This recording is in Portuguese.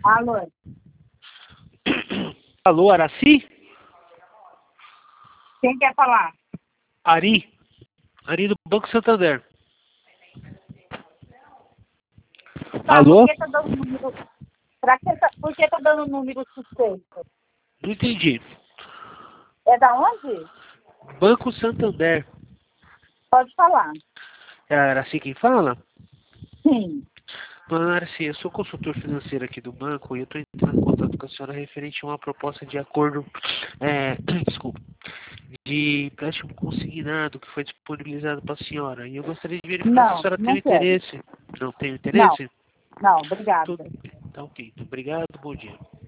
Alô? Alô, Araci? Quem quer falar? Ari? Ari do Banco Santander. Tá, Alô? Por que tá dando número... Por que tá dando número suspeito? Não entendi. É da onde? Banco Santander. Pode falar. É a Araci quem fala? Sim. Dona Araci, eu sou consultor financeiro aqui do banco e eu estou entrando em contato com a senhora referente a uma proposta de acordo, desculpa, de empréstimo consignado que foi disponibilizado para a senhora. E eu gostaria de verificar se a senhora tem Não quero. interesse. Não tem interesse? Não, obrigada. Tá ok. Obrigado, bom dia.